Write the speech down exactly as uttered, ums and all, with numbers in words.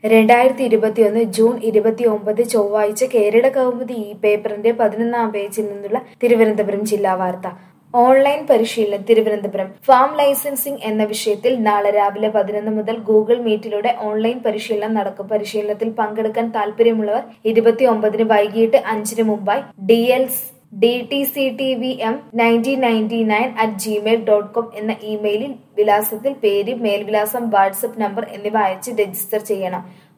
രണ്ടായിരത്തി ഇരുപത്തിയൊന്ന് ജൂൺ ഇരുപത്തിയൊമ്പത് ചൊവ്വാഴ്ച കേരള കൗമുദി ഈ പേപ്പറിന്റെ പതിനൊന്നാം പേജിൽ നിന്നുള്ള തിരുവനന്തപുരം ജില്ലാ വാർത്ത. ഓൺലൈൻ പരിശീലനം തിരുവനന്തപുരം. ഫാം ലൈസൻസിംഗ് എന്ന വിഷയത്തിൽ നാളെ രാവിലെ പതിനൊന്ന് മുതൽ ഗൂഗിൾ മീറ്റിലൂടെ ഓൺലൈൻ പരിശീലനം നടക്കും. പരിശീലനത്തിൽ പങ്കെടുക്കാൻ താൽപര്യമുള്ളവർ ഇരുപത്തിയൊമ്പതിന് വൈകിട്ട് അഞ്ചിന് മുമ്പായി D L D T C T V M nineteen ninety nine at Gmail dot com എന്ന ഇമെയിലിൽ വിലാസത്തിൽ പേര്, മേൽവിലാസം, വാട്സ്ആപ്പ് നമ്പർ എന്നിവ അയച്ച് രജിസ്റ്റർ ചെയ്യണം.